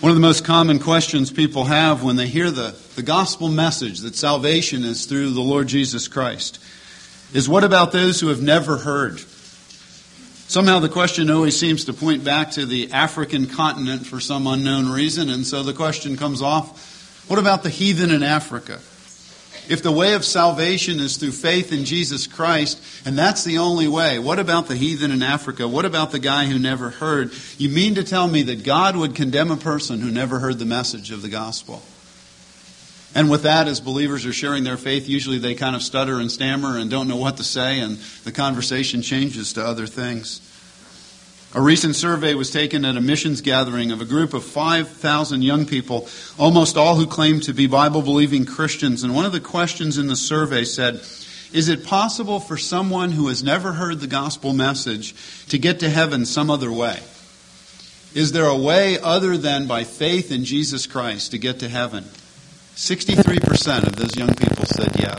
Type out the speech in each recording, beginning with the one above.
One of the most common questions people have when they hear the gospel message that salvation is through the Lord Jesus Christ is, what about those who have never heard? Somehow the question always seems to point back to the African continent for some unknown reason, and so the question comes off, what about the heathen in Africa? If the way of salvation is through faith in Jesus Christ, and that's the only way, what about the heathen in Africa? What about the guy who never heard? You mean to tell me that God would condemn a person who never heard the message of the gospel? And with that, as believers are sharing their faith, usually they kind of stutter and stammer and don't know what to say, and the conversation changes to other things. A recent survey was taken at a missions gathering of a group of 5,000 young people, almost all who claimed to be Bible-believing Christians. And one of the questions in the survey said, is it possible for someone who has never heard the gospel message to get to heaven some other way? Is there a way other than by faith in Jesus Christ to get to heaven? 63% of those young people said yes.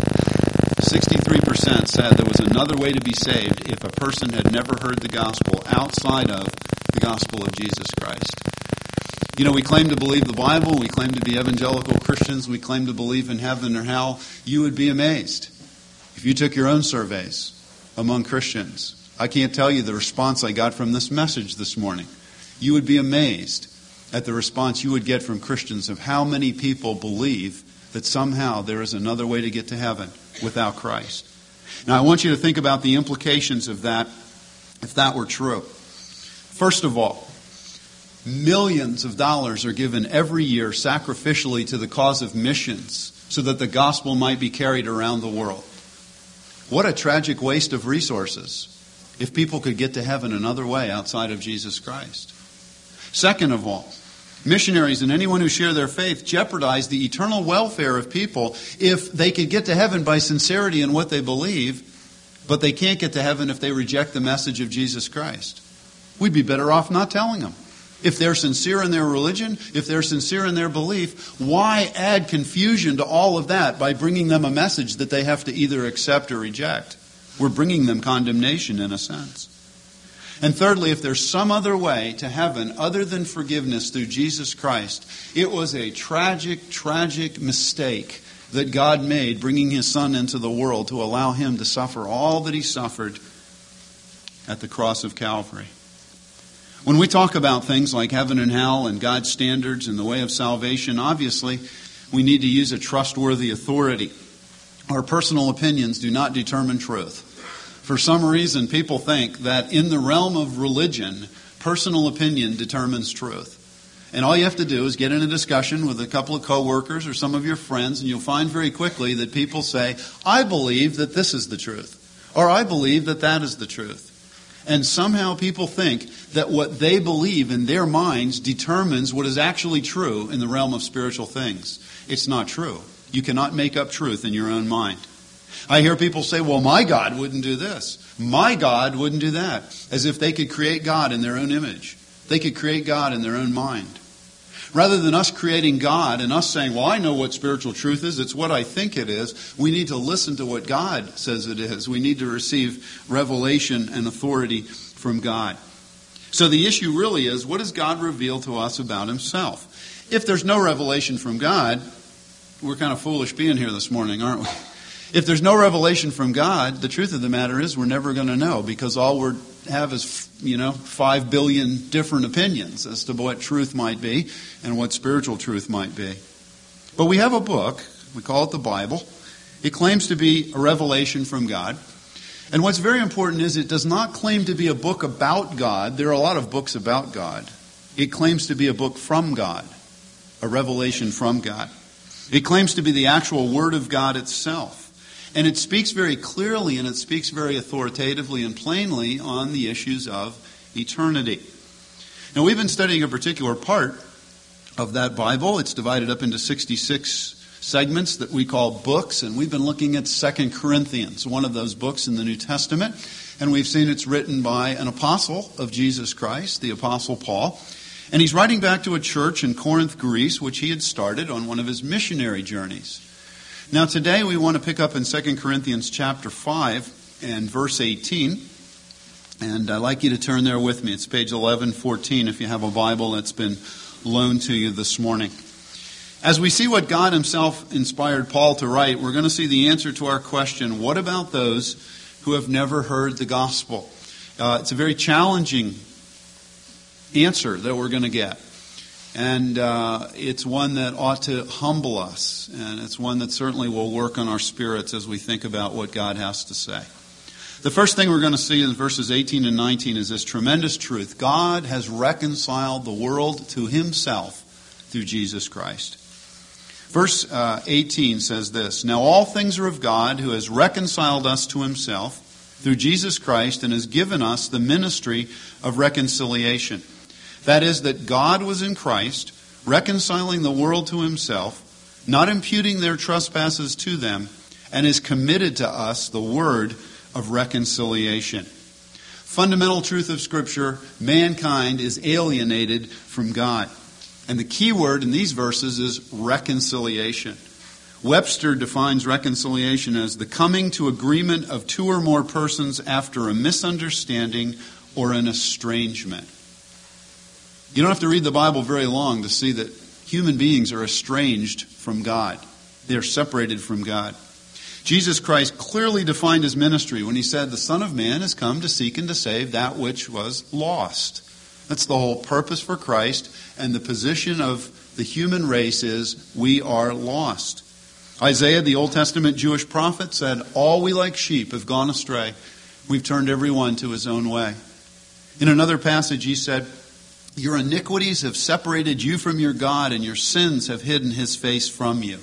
63% said there was another way to be saved if a person had never heard the gospel outside of the gospel of Jesus Christ. You know, we claim to believe the Bible, we claim to be evangelical Christians, we claim to believe in heaven or hell. You would be amazed if you took your own surveys among Christians. I can't tell you the response I got from this message this morning. You would be amazed at the response you would get from Christians of how many people believe that somehow there is another way to get to heaven without Christ. Now, I want you to think about the implications of that if that were true. First of all, millions of dollars are given every year sacrificially to the cause of missions so that the gospel might be carried around the world. What a tragic waste of resources if people could get to heaven another way outside of Jesus Christ. Second of all, missionaries and anyone who share their faith jeopardize the eternal welfare of people if they could get to heaven by sincerity in what they believe, but they can't get to heaven if they reject the message of Jesus Christ. We'd be better off not telling them. If they're sincere in their religion, if they're sincere in their belief, why add confusion to all of that by bringing them a message that they have to either accept or reject? We're bringing them condemnation in a sense. And thirdly, if there's some other way to heaven other than forgiveness through Jesus Christ, it was a tragic, tragic mistake that God made bringing His Son into the world to allow Him to suffer all that He suffered at the cross of Calvary. When we talk about things like heaven and hell and God's standards and the way of salvation, obviously we need to use a trustworthy authority. Our personal opinions do not determine truth. For some reason, people think that in the realm of religion, personal opinion determines truth. And all you have to do is get in a discussion with a couple of coworkers or some of your friends, and you'll find very quickly that people say, I believe that this is the truth, or I believe that that is the truth. And somehow people think that what they believe in their minds determines what is actually true in the realm of spiritual things. It's not true. You cannot make up truth in your own mind. I hear people say, well, my God wouldn't do this. My God wouldn't do that. As if they could create God in their own image. They could create God in their own mind. Rather than us creating God and us saying, well, I know what spiritual truth is. It's what I think it is. We need to listen to what God says it is. We need to receive revelation and authority from God. So the issue really is, what does God reveal to us about Himself? If there's no revelation from God, we're kind of foolish being here this morning, aren't we? If there's no revelation from God, the truth of the matter is we're never going to know, because all we have is, 5 billion different opinions as to what truth might be and what spiritual truth might be. But we have a book, we call it the Bible. It claims to be a revelation from God. And what's very important is it does not claim to be a book about God. There are a lot of books about God. It claims to be a book from God, a revelation from God. It claims to be the actual Word of God itself. And it speaks very clearly and it speaks very authoritatively and plainly on the issues of eternity. Now, we've been studying a particular part of that Bible. It's divided up into 66 segments that we call books, and we've been looking at 2 Corinthians, one of those books in the New Testament. And we've seen it's written by an apostle of Jesus Christ, the Apostle Paul. And he's writing back to a church in Corinth, Greece, which he had started on one of his missionary journeys. Now today we want to pick up in 2 Corinthians chapter 5 and verse 18. And I'd like you to turn there with me. It's page 1114 if you have a Bible that's been loaned to you this morning. As we see what God himself inspired Paul to write, we're going to see the answer to our question, what about those who have never heard the gospel? It's a very challenging answer that we're going to get. And it's one that ought to humble us. And it's one that certainly will work on our spirits as we think about what God has to say. The first thing we're going to see in verses 18 and 19 is this tremendous truth. God has reconciled the world to himself through Jesus Christ. Verse 18 says this, "Now all things are of God, who has reconciled us to himself through Jesus Christ and has given us the ministry of reconciliation. That is, that God was in Christ, reconciling the world to himself, not imputing their trespasses to them, and has committed to us the word of reconciliation." Fundamental truth of Scripture, mankind is alienated from God. And the key word in these verses is reconciliation. Webster defines reconciliation as the coming to agreement of two or more persons after a misunderstanding or an estrangement. You don't have to read the Bible very long to see that human beings are estranged from God. They are separated from God. Jesus Christ clearly defined his ministry when he said, "The Son of Man has come to seek and to save that which was lost." That's the whole purpose for Christ, and the position of the human race is we are lost. Isaiah, the Old Testament Jewish prophet, said, "All we like sheep have gone astray. We've turned every one to his own way." In another passage he said, "Your iniquities have separated you from your God, and your sins have hidden his face from you."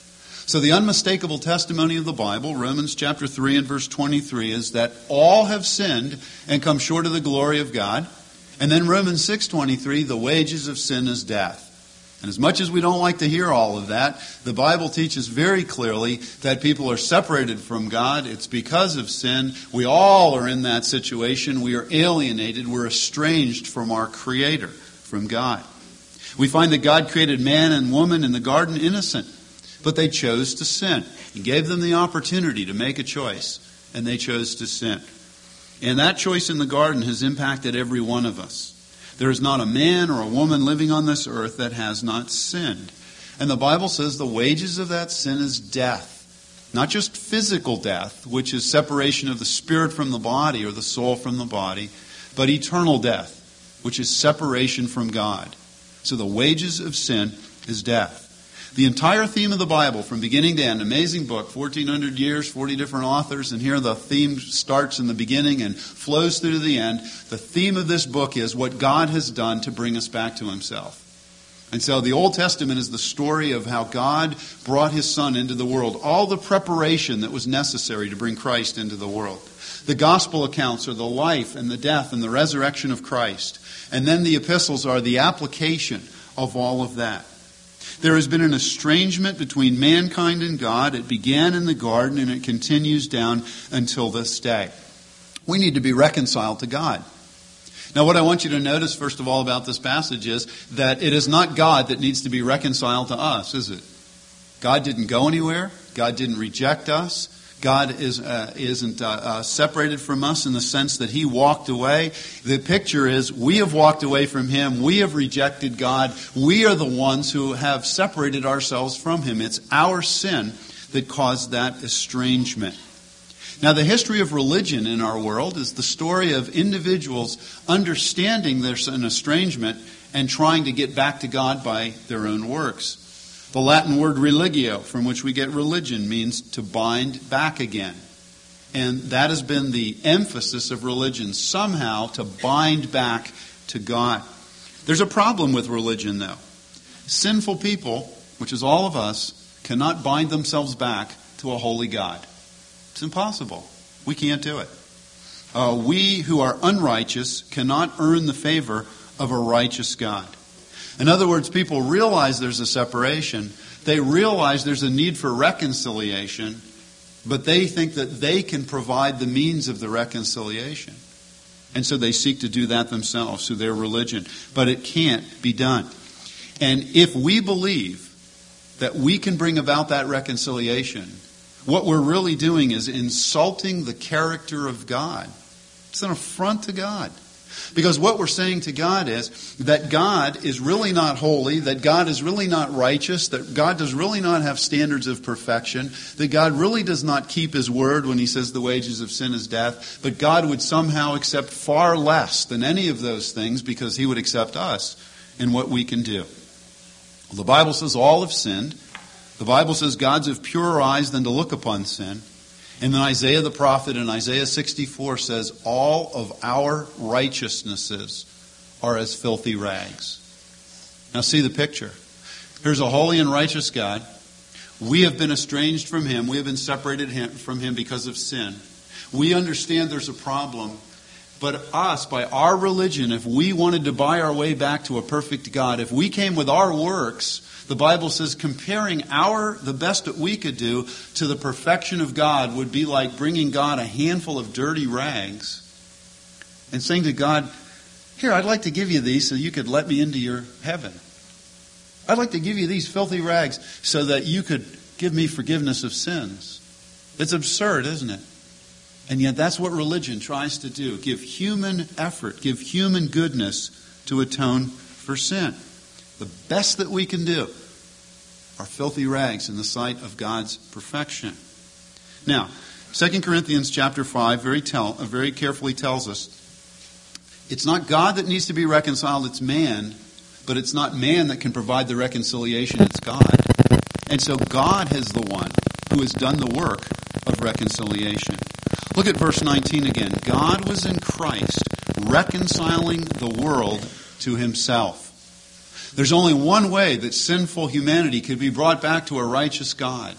So the unmistakable testimony of the Bible, Romans chapter 3 and verse 23, is that all have sinned and come short of the glory of God. And then Romans 6:23, the wages of sin is death. And as much as we don't like to hear all of that, the Bible teaches very clearly that people are separated from God. It's because of sin. We all are in that situation. We are alienated. We're estranged from our Creator, from God. We find that God created man and woman in the garden innocent, but they chose to sin. He gave them the opportunity to make a choice, and they chose to sin. And that choice in the garden has impacted every one of us. There is not a man or a woman living on this earth that has not sinned. And the Bible says the wages of that sin is death. Not just physical death, which is separation of the spirit from the body or the soul from the body, but eternal death, which is separation from God. So the wages of sin is death. The entire theme of the Bible, from beginning to end, amazing book, 1,400 years, 40 different authors, and here the theme starts in the beginning and flows through to the end. The theme of this book is what God has done to bring us back to himself. And so the Old Testament is the story of how God brought his Son into the world, all the preparation that was necessary to bring Christ into the world. The gospel accounts are the life and the death and the resurrection of Christ. And then the epistles are the application of all of that. There has been an estrangement between mankind and God. It began in the garden and it continues down until this day. We need to be reconciled to God. Now what I want you to notice first of all about this passage is that it is not God that needs to be reconciled to us, is it? God didn't go anywhere. God didn't reject us. God isn't separated from us in the sense that he walked away. The picture is we have walked away from him. We have rejected God. We are the ones who have separated ourselves from him. It's our sin that caused that estrangement. Now, the history of religion in our world is the story of individuals understanding there's an estrangement and trying to get back to God by their own works. The Latin word religio, from which we get religion, means to bind back again. And that has been the emphasis of religion, somehow to bind back to God. There's a problem with religion, though. Sinful people, which is all of us, cannot bind themselves back to a holy God. It's impossible. We can't do it. We who are unrighteous cannot earn the favor of a righteous God. In other words, people realize there's a separation. They realize there's a need for reconciliation, but they think that they can provide the means of the reconciliation. And so they seek to do that themselves through their religion. But it can't be done. And if we believe that we can bring about that reconciliation, what we're really doing is insulting the character of God. It's an affront to God. Because what we're saying to God is that God is really not holy, that God is really not righteous, that God does really not have standards of perfection, that God really does not keep His word when He says the wages of sin is death, but God would somehow accept far less than any of those things because He would accept us in what we can do. Well, the Bible says all have sinned. The Bible says God's of purer eyes than to look upon sin. And then Isaiah the prophet in Isaiah 64 says, all of our righteousnesses are as filthy rags. Now see the picture. Here's a holy and righteous God. We have been estranged from Him. We have been separated from Him because of sin. We understand there's a problem. But us, by our religion, if we wanted to buy our way back to a perfect God, if we came with our works, the Bible says comparing the best that we could do to the perfection of God would be like bringing God a handful of dirty rags and saying to God, here, I'd like to give you these so you could let me into your heaven. I'd like to give you these filthy rags so that you could give me forgiveness of sins. It's absurd, isn't it? And yet that's what religion tries to do. Give human effort, give human goodness to atone for sin. The best that we can do are filthy rags in the sight of God's perfection. Now, 2 Corinthians chapter 5 very carefully tells us it's not God that needs to be reconciled, it's man, but it's not man that can provide the reconciliation, it's God. And so God is the one who has done the work of reconciliation. Look at verse 19 again. God was in Christ reconciling the world to Himself. There's only one way that sinful humanity could be brought back to a righteous God.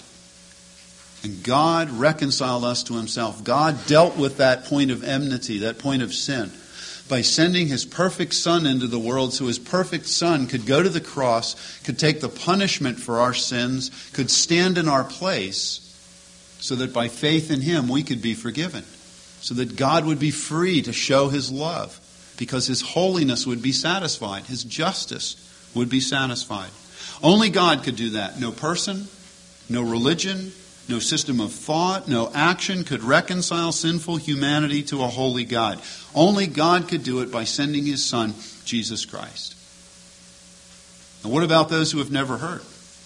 And God reconciled us to Himself. God dealt with that point of enmity, that point of sin, by sending His perfect Son into the world so His perfect Son could go to the cross, could take the punishment for our sins, could stand in our place, so that by faith in Him we could be forgiven. So that God would be free to show His love, because His holiness would be satisfied, His justice would be satisfied. Only God could do that. No person, no religion, no system of thought, no action could reconcile sinful humanity to a holy God. Only God could do it by sending His Son, Jesus Christ. And what about those who have never heard?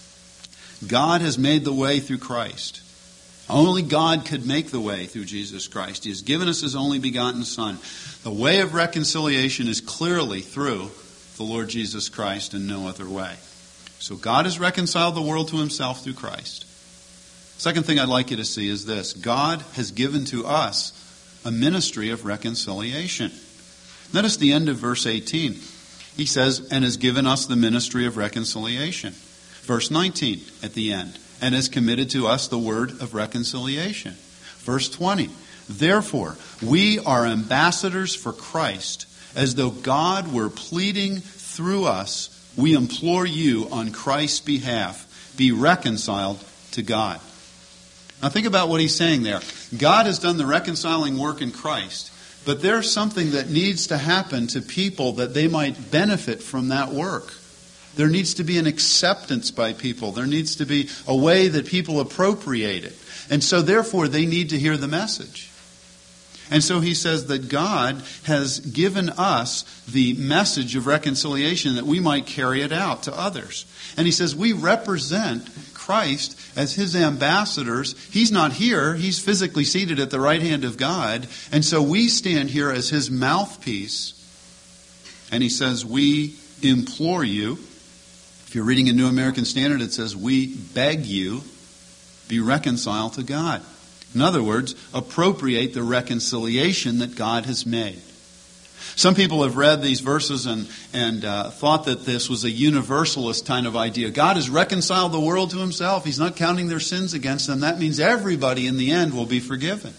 God has made the way through Christ. Only God could make the way through Jesus Christ. He has given us His only begotten Son. The way of reconciliation is clearly through the Lord Jesus Christ and no other way. So God has reconciled the world to Himself through Christ. Second thing I'd like you to see is this. God has given to us a ministry of reconciliation. Notice the end of verse 18. He says, and has given us the ministry of reconciliation. Verse 19 at the end. And has committed to us the word of reconciliation. Verse 20. Therefore, we are ambassadors for Christ, as though God were pleading through us. We implore you on Christ's behalf, be reconciled to God. Now think about what he's saying there. God has done the reconciling work in Christ, but there's something that needs to happen to people that they might benefit from that work. There needs to be an acceptance by people. There needs to be a way that people appropriate it. And so therefore they need to hear the message. And so he says that God has given us the message of reconciliation that we might carry it out to others. And he says we represent Christ as His ambassadors. He's not here. He's physically seated at the right hand of God. And so we stand here as His mouthpiece. And he says we implore you. If you're reading a New American Standard, it says we beg you, be reconciled to God. In other words, appropriate the reconciliation that God has made. Some people have read these verses and thought that this was a universalist kind of idea. God has reconciled the world to Himself. He's not counting their sins against them. That means everybody in the end will be forgiven.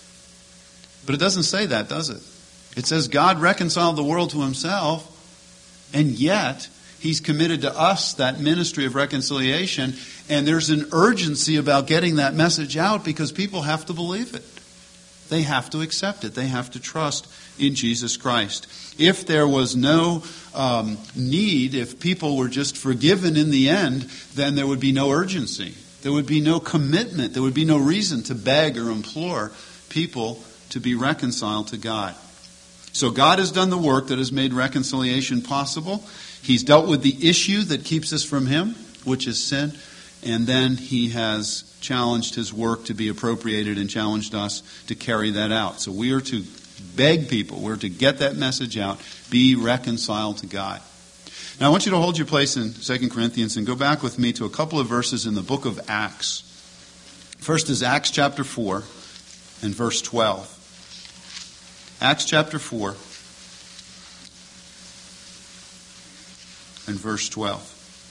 But it doesn't say that, does it? It says God reconciled the world to Himself, and yet He's committed to us that ministry of reconciliation, and there's an urgency about getting that message out because people have to believe it. They have to accept it. They have to trust in Jesus Christ. If there was no need, if people were just forgiven in the end, then there would be no urgency. There would be no commitment. There would be no reason to beg or implore people to be reconciled to God. So God has done the work that has made reconciliation possible. He's dealt with the issue that keeps us from Him, which is sin. And then He has challenged His work to be appropriated and challenged us to carry that out. So we are to beg people, we're to get that message out, be reconciled to God. Now I want you to hold your place in 2 Corinthians and go back with me to a couple of verses in the book of Acts. First is Acts chapter 4 and verse 12. Acts chapter 4 and verse 12.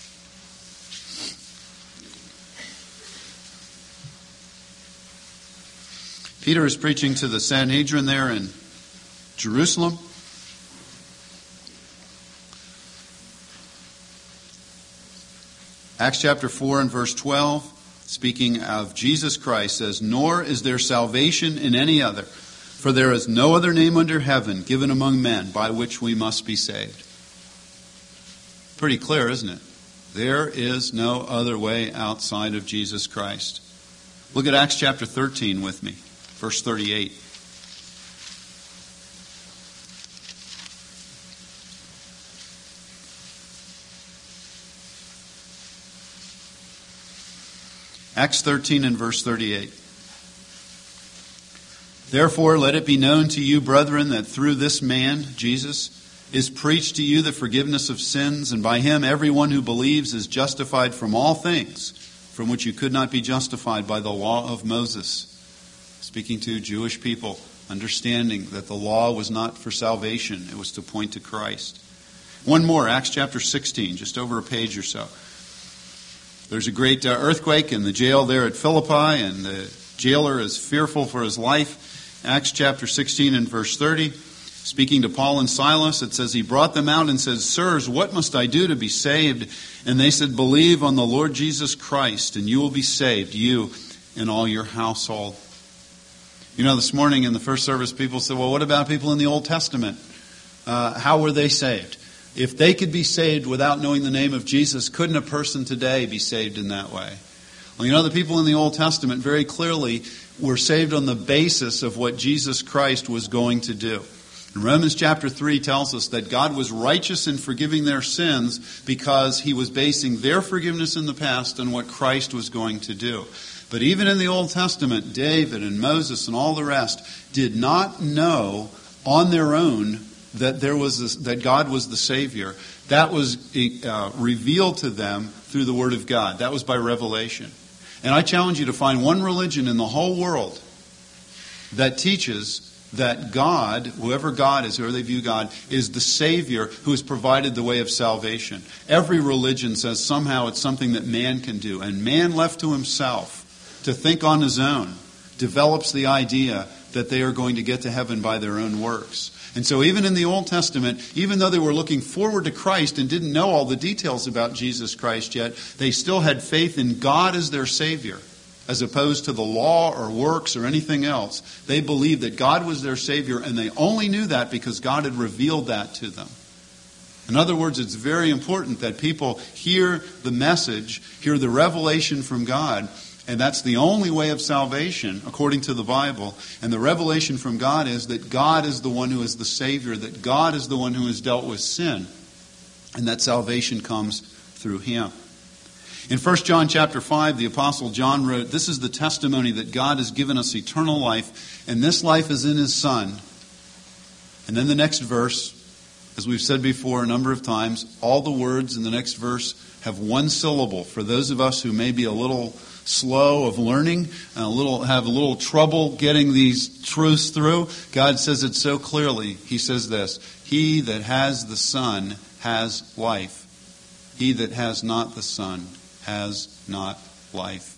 Peter is preaching to the Sanhedrin there in Jerusalem. Acts chapter 4 and verse 12, speaking of Jesus Christ, says, "Nor is there salvation in any other, for there is no other name under heaven given among men by which we must be saved." Pretty clear, isn't it? There is no other way outside of Jesus Christ. Look at Acts chapter 13 with me, verse 38. Acts 13 and verse 38. "Therefore let it be known to you, brethren, that through this man, Jesus, is preached to you the forgiveness of sins, and by him everyone who believes is justified from all things from which you could not be justified by the law of Moses." Speaking to Jewish people, understanding that the law was not for salvation, it was to point to Christ. One more, Acts chapter 16, just over a page or so. There's a great earthquake in the jail there at Philippi, and the jailer is fearful for his life. Acts chapter 16 and verse 30, speaking to Paul and Silas, it says, "He brought them out and says, 'Sirs, what must I do to be saved?' And they said, 'Believe on the Lord Jesus Christ, and you will be saved, you and all your household.'" You know, this morning in the first service, people said, "Well, what about people in the Old Testament? How were they saved?" If they could be saved without knowing the name of Jesus, couldn't a person today be saved in that way? Well, you know, the people in the Old Testament very clearly were saved on the basis of what Jesus Christ was going to do. And Romans chapter 3 tells us that God was righteous in forgiving their sins because He was basing their forgiveness in the past on what Christ was going to do. But even in the Old Testament, David and Moses and all the rest did not know on their own that that God was the Savior. That was revealed to them through the Word of God. That was by revelation. And I challenge you to find one religion in the whole world that teaches that God, whoever God is, whoever they view God, is the Savior who has provided the way of salvation. Every religion says somehow it's something that man can do. And man left to himself to think on his own develops the idea that they are going to get to heaven by their own works. And so even in the Old Testament, even though they were looking forward to Christ and didn't know all the details about Jesus Christ yet, they still had faith in God as their Savior, as opposed to the law or works or anything else. They believed that God was their Savior, and they only knew that because God had revealed that to them. In other words, it's very important that people hear the message, hear the revelation from God. And that's the only way of salvation, according to the Bible. And the revelation from God is that God is the one who is the Savior, that God is the one who has dealt with sin, and that salvation comes through Him. In 1 John chapter 5, the Apostle John wrote, "This is the testimony that God has given us eternal life, and this life is in His Son." And then the next verse, as we've said before a number of times, all the words in the next verse have one syllable. For those of us who may be a little slow of learning, have a little trouble getting these truths through, God says it so clearly. He says this: "He that has the Son has life. He that has not the Son has not life."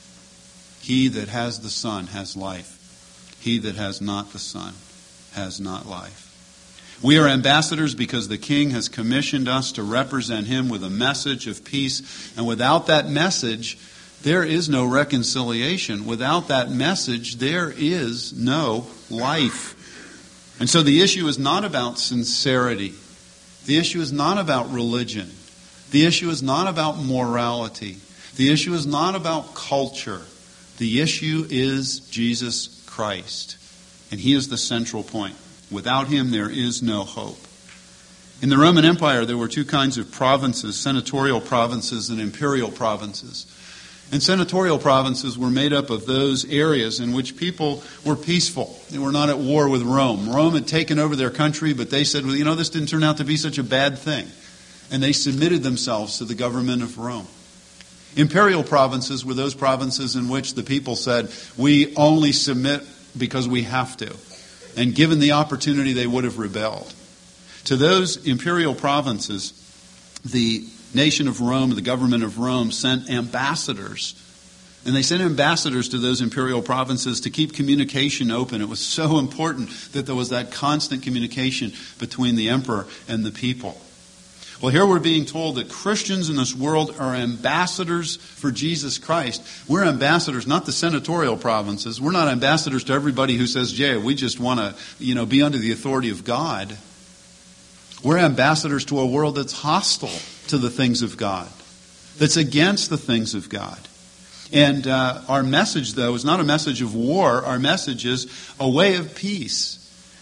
He that has the Son has life. He that has not the Son has not life. We are ambassadors because the King has commissioned us to represent Him with a message of peace. And without that message, there is no reconciliation. Without that message, there is no life. And so the issue is not about sincerity. The issue is not about religion. The issue is not about morality. The issue is not about culture. The issue is Jesus Christ. And He is the central point. Without him there is no hope. In the Roman Empire, there were two kinds of provinces, senatorial provinces and imperial provinces. And senatorial provinces were made up of those areas in which people were peaceful. They were not at war with Rome. Rome had taken over their country, but they said, well, this didn't turn out to be such a bad thing. And they submitted themselves to the government of Rome. Imperial provinces were those provinces in which the people said, we only submit because we have to. And given the opportunity, they would have rebelled. To those imperial provinces, the nation of Rome, the government of Rome, sent ambassadors. And they sent ambassadors to those imperial provinces to keep communication open. It was so important that there was that constant communication between the emperor and the people. Well, here we're being told that Christians in this world are ambassadors for Jesus Christ. We're ambassadors, not the senatorial provinces. We're not ambassadors to everybody who says, yeah, we just want to, be under the authority of God. We're ambassadors to a world that's hostile to the things of God, that's against the things of God. And our message, though, is not a message of war. Our message is a way of peace.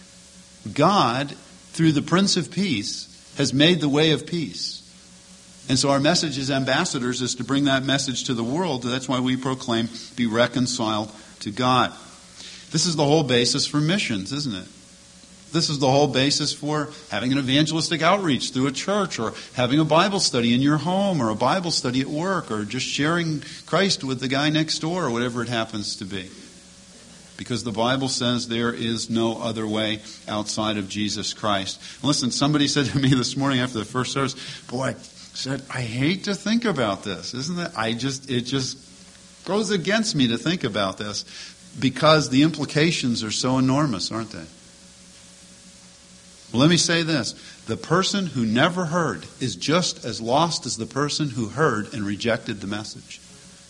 God, through the Prince of Peace, has made the way of peace. And so our message as ambassadors is to bring that message to the world. That's why we proclaim, be reconciled to God. This is the whole basis for missions, isn't it? This is the whole basis for having an evangelistic outreach through a church, or having a Bible study in your home, or a Bible study at work, or just sharing Christ with the guy next door, or whatever it happens to be. Because the Bible says there is no other way outside of Jesus Christ. Listen, somebody said to me this morning after the first service, I hate to think about this, isn't it? It just goes against me to think about this, because the implications are so enormous, aren't they? Well, let me say this. The person who never heard is just as lost as the person who heard and rejected the message.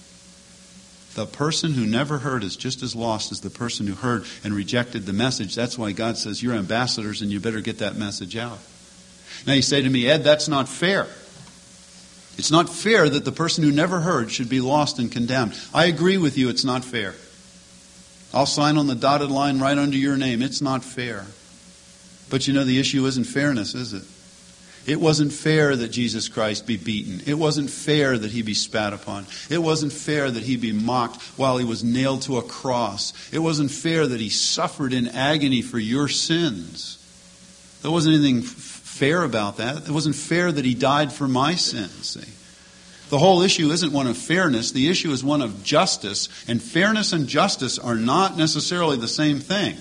The person who never heard is just as lost as the person who heard and rejected the message. That's why God says you're ambassadors and you better get that message out. Now you say to me, Ed, that's not fair. It's not fair that the person who never heard should be lost and condemned. I agree with you, it's not fair. I'll sign on the dotted line right under your name. It's not fair. But the issue isn't fairness, is it? It wasn't fair that Jesus Christ be beaten. It wasn't fair that he be spat upon. It wasn't fair that he be mocked while he was nailed to a cross. It wasn't fair that he suffered in agony for your sins. There wasn't anything fair about that. It wasn't fair that he died for my sins. See? The whole issue isn't one of fairness. The issue is one of justice. And fairness and justice are not necessarily the same thing.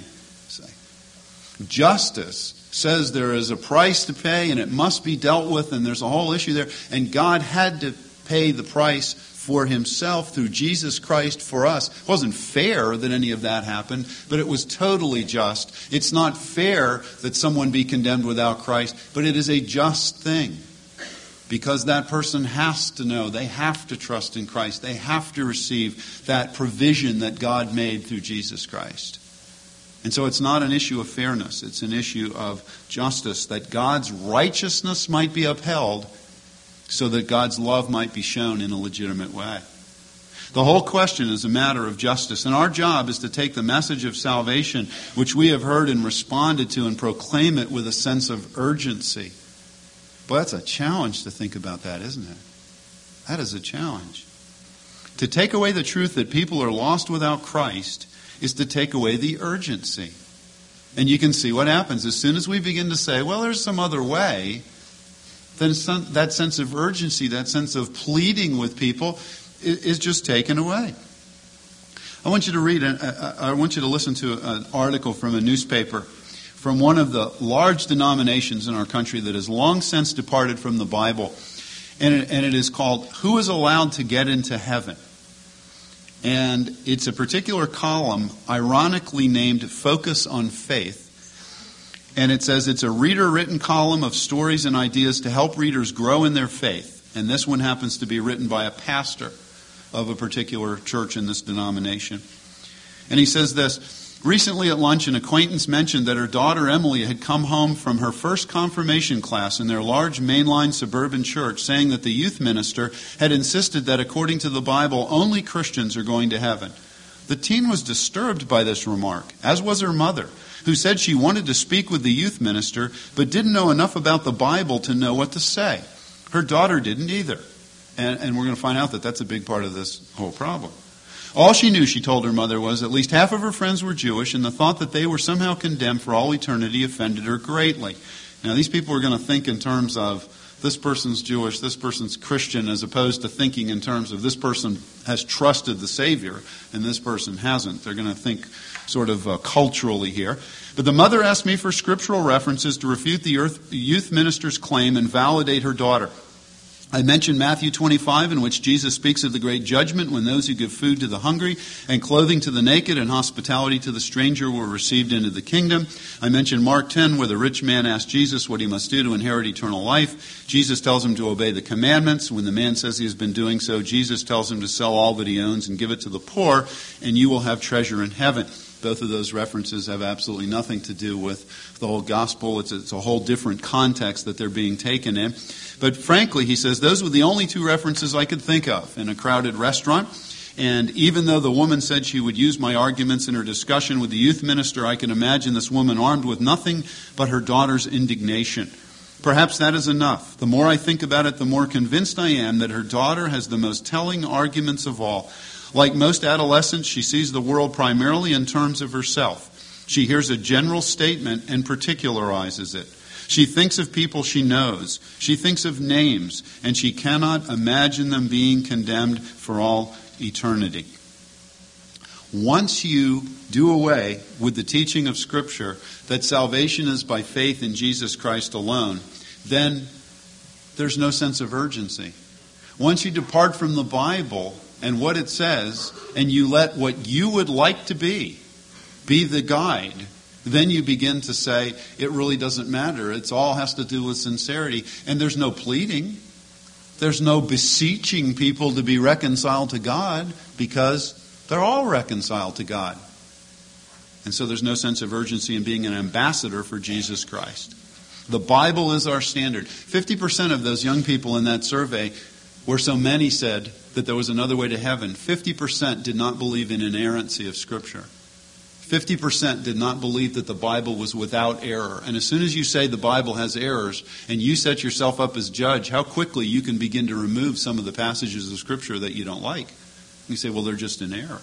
Justice says there is a price to pay and it must be dealt with, and there's a whole issue there. And God had to pay the price for himself through Jesus Christ for us. It wasn't fair that any of that happened, but it was totally just. It's not fair that someone be condemned without Christ, but it is a just thing. Because that person has to know, they have to trust in Christ. They have to receive that provision that God made through Jesus Christ. And so it's not an issue of fairness. It's an issue of justice, that God's righteousness might be upheld so that God's love might be shown in a legitimate way. The whole question is a matter of justice. And our job is to take the message of salvation, which we have heard and responded to, and proclaim it with a sense of urgency. Boy, that's a challenge to think about that, isn't it? That is a challenge. To take away the truth that people are lost without Christ is to take away the urgency. And you can see what happens. As soon as we begin to say, well, there's some other way, then that sense of urgency, that sense of pleading with people is just taken away. I want you to listen to an article from a newspaper from one of the large denominations in our country that has long since departed from the Bible. And it is called, Who is Allowed to Get into Heaven? And it's a particular column, ironically named Focus on Faith. And it says it's a reader-written column of stories and ideas to help readers grow in their faith. And this one happens to be written by a pastor of a particular church in this denomination. And he says this: recently at lunch, an acquaintance mentioned that her daughter Emily had come home from her first confirmation class in their large mainline suburban church, saying that the youth minister had insisted that according to the Bible, only Christians are going to heaven. The teen was disturbed by this remark, as was her mother, who said she wanted to speak with the youth minister, but didn't know enough about the Bible to know what to say. Her daughter didn't either. And we're going to find out that that's a big part of this whole problem. All she knew, she told her mother, was at least half of her friends were Jewish, and the thought that they were somehow condemned for all eternity offended her greatly. Now, these people are going to think in terms of this person's Jewish, this person's Christian, as opposed to thinking in terms of this person has trusted the Savior and this person hasn't. They're going to think sort of culturally here. But the mother asked me for scriptural references to refute the youth minister's claim and validate her daughter. I mentioned Matthew 25, in which Jesus speaks of the great judgment when those who give food to the hungry and clothing to the naked and hospitality to the stranger were received into the kingdom. I mentioned Mark 10, where the rich man asked Jesus what he must do to inherit eternal life. Jesus tells him to obey the commandments. When the man says he has been doing so, Jesus tells him to sell all that he owns and give it to the poor, and you will have treasure in heaven. Both of those references have absolutely nothing to do with the whole gospel. It's a whole different context that they're being taken in. But frankly, he says, those were the only two references I could think of in a crowded restaurant. And even though the woman said she would use my arguments in her discussion with the youth minister, I can imagine this woman armed with nothing but her daughter's indignation. Perhaps that is enough. The more I think about it, the more convinced I am that her daughter has the most telling arguments of all. Like most adolescents, she sees the world primarily in terms of herself. She hears a general statement and particularizes it. She thinks of people she knows. She thinks of names, and she cannot imagine them being condemned for all eternity. Once you do away with the teaching of Scripture that salvation is by faith in Jesus Christ alone, then there's no sense of urgency. Once you depart from the Bible and what it says, and you let what you would like to be the guide, then you begin to say, it really doesn't matter. It all has to do with sincerity. And there's no pleading. There's no beseeching people to be reconciled to God, because they're all reconciled to God. And so there's no sense of urgency in being an ambassador for Jesus Christ. The Bible is our standard. 50% of those young people in that survey, where so many said that there was another way to heaven, 50% did not believe in inerrancy of Scripture. 50% did not believe that the Bible was without error. And as soon as you say the Bible has errors and you set yourself up as judge, how quickly you can begin to remove some of the passages of Scripture that you don't like. You say, well, they're just in error.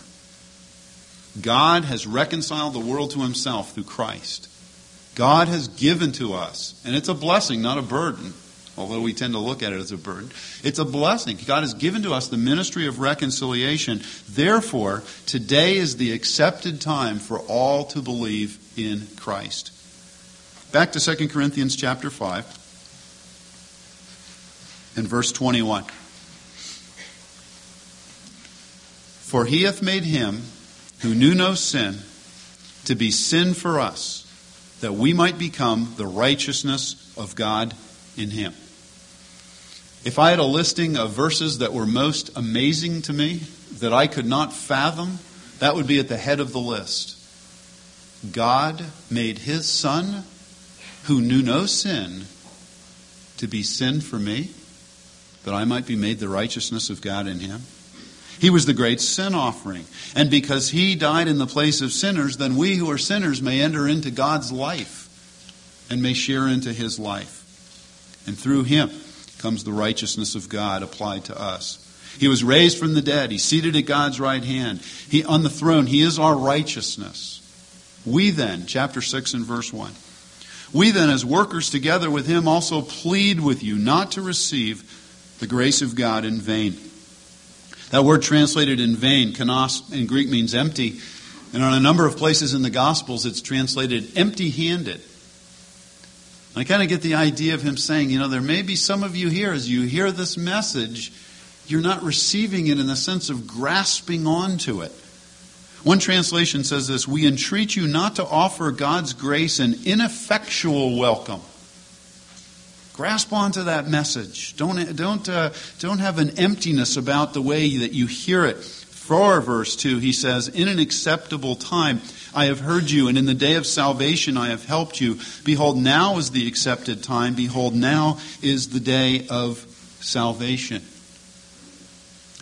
God has reconciled the world to Himself through Christ. God has given to us, and it's a blessing, not a burden, although we tend to look at it as a burden. It's a blessing. God has given to us the ministry of reconciliation. Therefore, today is the accepted time for all to believe in Christ. Back to 2 Corinthians chapter 5 and verse 21. For He hath made Him who knew no sin to be sin for us, that we might become the righteousness of God in Him. If I had a listing of verses that were most amazing to me, that I could not fathom, that would be at the head of the list. God made His Son, who knew no sin, to be sin for me, that I might be made the righteousness of God in Him. He was the great sin offering. And because He died in the place of sinners, then we who are sinners may enter into God's life and may share into His life. And through Him comes the righteousness of God applied to us. He was raised from the dead. He's seated at God's right hand. He on the throne. He is our righteousness. We then, chapter 6 and verse 1, we then as workers together with Him also plead with you not to receive the grace of God in vain. That word translated in vain, kanos, in Greek means empty. And on a number of places in the Gospels it's translated empty-handed. I kind of get the idea of Him saying, there may be some of you here, as you hear this message, you're not receiving it in the sense of grasping onto it. One translation says this, we entreat you not to offer God's grace an ineffectual welcome. Grasp onto that message. Don't have an emptiness about the way that you hear it. For verse 2, he says, in an acceptable time I have heard you, and in the day of salvation I have helped you. Behold, now is the accepted time. Behold, now is the day of salvation.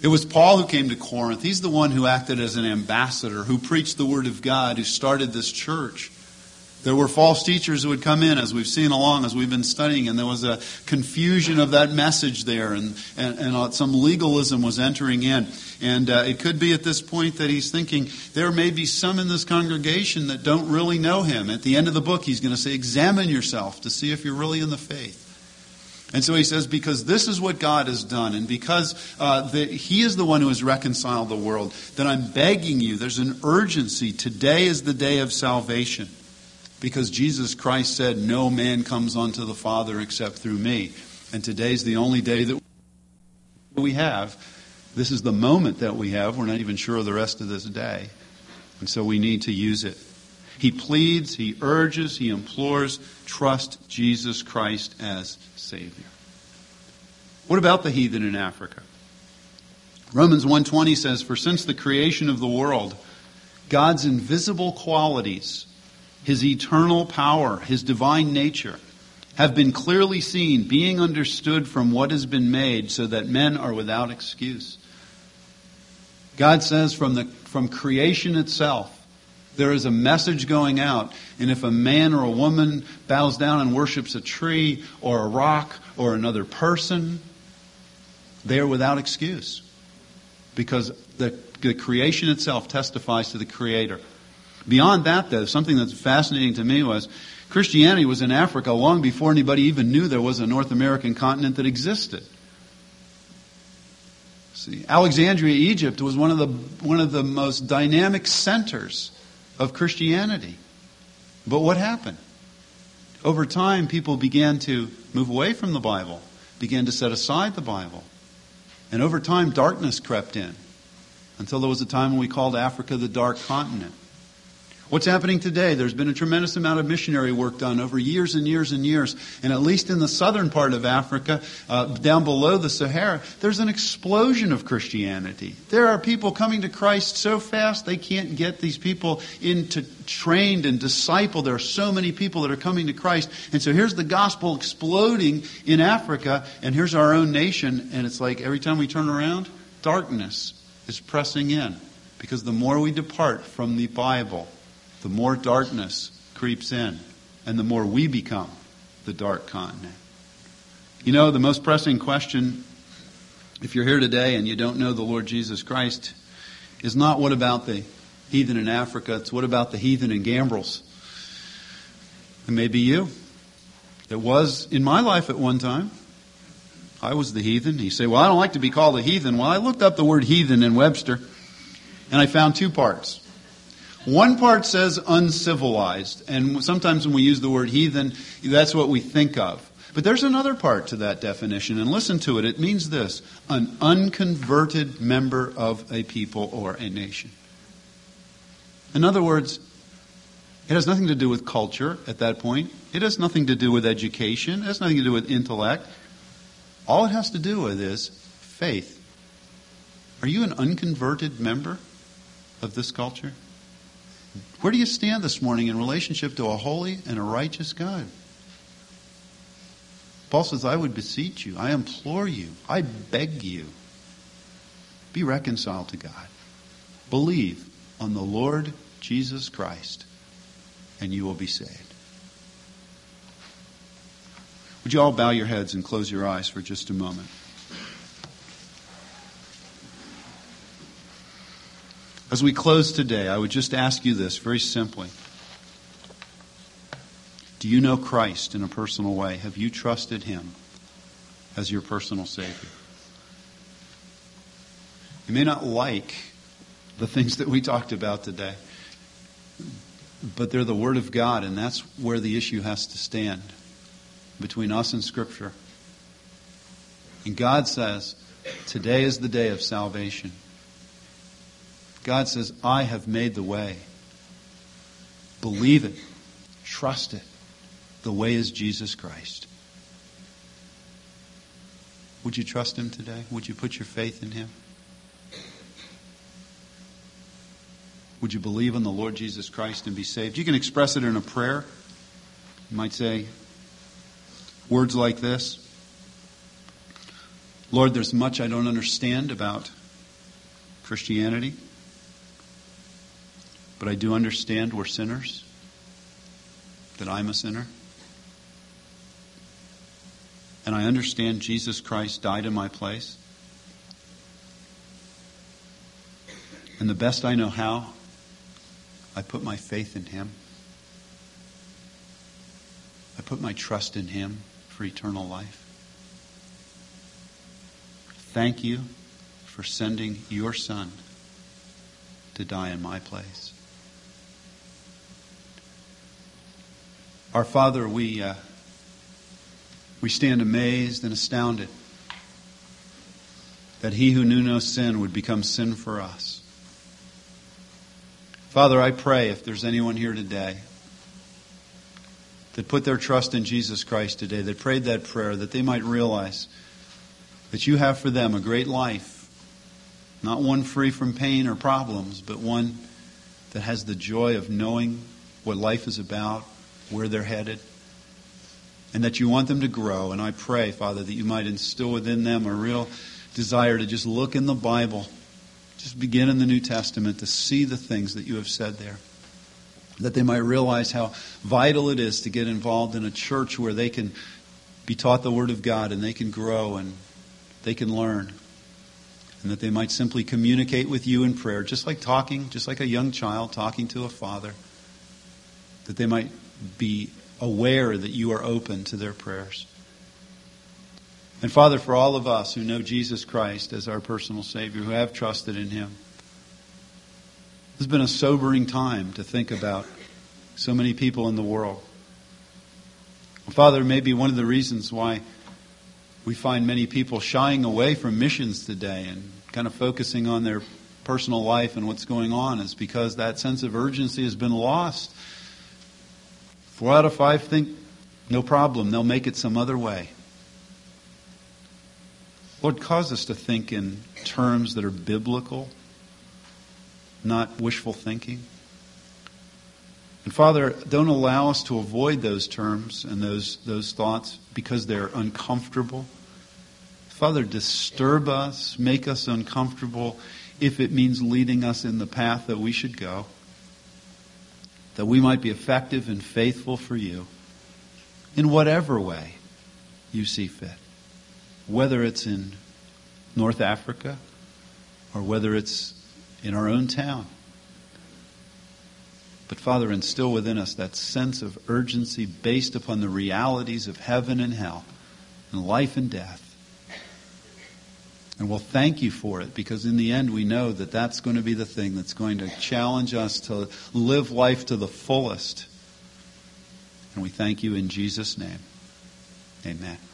It was Paul who came to Corinth. He's the one who acted as an ambassador, who preached the Word of God, who started this church. There were false teachers who would come in, as we've seen along, as we've been studying, and there was a confusion of that message there, and some legalism was entering in. And it could be at this point that he's thinking, there may be some in this congregation that don't really know him. At the end of the book, he's going to say, examine yourself to see if you're really in the faith. And so he says, because this is what God has done, and because He is the one who has reconciled the world, then I'm begging you, there's an urgency. Today is the day of salvation. Because Jesus Christ said, no man comes unto the Father except through me. And today's the only day that we have. This is the moment that we have. We're not even sure of the rest of this day. And so we need to use it. He pleads, he urges, he implores, trust Jesus Christ as Savior. What about the heathen in Africa? Romans 1:20 says, for since the creation of the world, God's invisible qualities, His eternal power, His divine nature, have been clearly seen, being understood from what has been made, so that men are without excuse. God says from creation itself, there is a message going out, and if a man or a woman bows down and worships a tree or a rock or another person, they are without excuse. Because the creation itself testifies to the Creator. Beyond that, though, something that's fascinating to me was Christianity was in Africa long before anybody even knew there was a North American continent that existed. See, Alexandria, Egypt was one of the most dynamic centers of Christianity. But what happened? Over time, people began to move away from the Bible, began to set aside the Bible. And over time, darkness crept in until there was a time when we called Africa the Dark Continent. What's happening today? There's been a tremendous amount of missionary work done over years and years and years. And at least in the southern part of Africa, down below the Sahara, there's an explosion of Christianity. There are people coming to Christ so fast they can't get these people into trained and discipled. There are so many people that are coming to Christ. And so here's the gospel exploding in Africa, and here's our own nation. And it's like every time we turn around, darkness is pressing in. Because the more we depart from the Bible, the more darkness creeps in, and the more we become the dark continent. You know, the most pressing question, if you're here today and you don't know the Lord Jesus Christ, is not what about the heathen in Africa, it's what about the heathen in Gambrels. It may be you. It was in my life at one time. I was the heathen. You say, well, I don't like to be called a heathen. Well, I looked up the word heathen in Webster, and I found two parts. One part says uncivilized, and sometimes when we use the word heathen, that's what we think of. But there's another part to that definition, and listen to it. It means this: an unconverted member of a people or a nation. In other words, it has nothing to do with culture at that point. It has nothing to do with education. It has nothing to do with intellect. All it has to do with is faith. Are you an unconverted member of this culture? Where do you stand this morning in relationship to a holy and a righteous God? Paul says, I would beseech you, I implore you, I beg you, be reconciled to God. Believe on the Lord Jesus Christ, and you will be saved. Would you all bow your heads and close your eyes for just a moment? As we close today, I would just ask you this very simply. Do you know Christ in a personal way? Have you trusted Him as your personal Savior? You may not like the things that we talked about today, but they're the Word of God, and that's where the issue has to stand between us and Scripture. And God says, today is the day of salvation. God says, I have made the way. Believe it. Trust it. The way is Jesus Christ. Would you trust Him today? Would you put your faith in Him? Would you believe in the Lord Jesus Christ and be saved? You can express it in a prayer. You might say words like this. Lord, there's much I don't understand about Christianity. But I do understand we're sinners, that I'm a sinner. And I understand Jesus Christ died in my place. And the best I know how, I put my faith in Him. I put my trust in Him for eternal life. Thank you for sending your Son to die in my place. Our Father, we stand amazed and astounded that He who knew no sin would become sin for us. Father, I pray if there's anyone here today that put their trust in Jesus Christ today, that prayed that prayer, that they might realize that you have for them a great life, not one free from pain or problems, but one that has the joy of knowing what life is about, where they're headed, and that you want them to grow. And I pray, Father, that you might instill within them a real desire to just look in the Bible, just begin in the New Testament to see the things that you have said there. That they might realize how vital it is to get involved in a church where they can be taught the Word of God and they can grow and they can learn. And that they might simply communicate with you in prayer, just like a young child talking to a father. That they might be aware that you are open to their prayers. And Father, for all of us who know Jesus Christ as our personal Savior, who have trusted in Him, this has been a sobering time to think about so many people in the world. Father, maybe one of the reasons why we find many people shying away from missions today and kind of focusing on their personal life and what's going on is because that sense of urgency has been lost. 4 out of 5 think, no problem, they'll make it some other way. Lord, cause us to think in terms that are biblical, not wishful thinking. And Father, don't allow us to avoid those terms and those thoughts because they're uncomfortable. Father, disturb us, make us uncomfortable if it means leading us in the path that we should go, that we might be effective and faithful for you in whatever way you see fit. Whether it's in North Africa or whether it's in our own town. But Father, instill within us that sense of urgency based upon the realities of heaven and hell and life and death. And we'll thank you for it because in the end we know that that's going to be the thing that's going to challenge us to live life to the fullest. And we thank you in Jesus' name. Amen.